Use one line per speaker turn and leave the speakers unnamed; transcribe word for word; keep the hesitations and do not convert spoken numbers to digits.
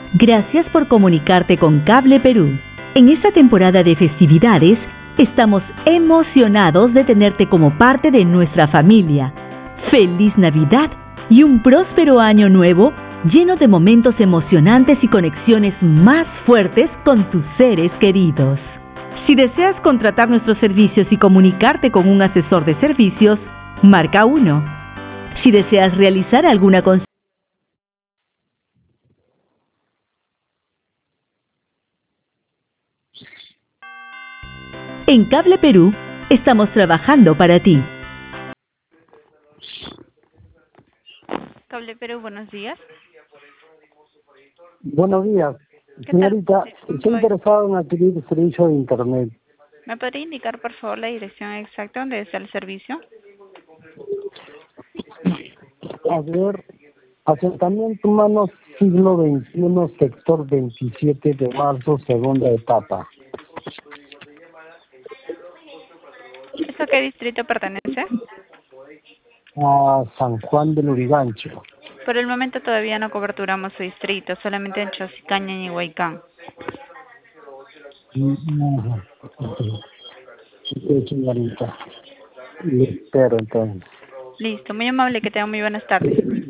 Gracias por comunicarte con Cable Perú. En esta temporada de festividades, estamos emocionados de tenerte como parte de nuestra familia. ¡Feliz Navidad y un próspero año nuevo lleno de momentos emocionantes y conexiones más fuertes con tus seres queridos! Si deseas contratar nuestros servicios y comunicarte con un asesor de servicios, marca uno. Si deseas realizar alguna consulta, en Cable Perú, estamos trabajando para ti.
Cable Perú, buenos días.
Buenos días,
¿Qué
señorita.
tal? Sí, ¿cómo
Estoy
puedo ayudar?
interesado en adquirir servicio de internet.
¿Me podría indicar, por favor, la dirección exacta donde está el servicio?
A ver, asentamiento humano siglo veintiuno, sector veintisiete de marzo, segunda etapa.
¿Esto a qué distrito pertenece?
A San Juan del Urigancho.
Por el momento todavía no coberturamos su distrito, solamente en Chosicaña y Huaycán.
Ajá. Sí, señorita. Le espero entonces.
Listo, muy amable, que tenga muy buenas tardes.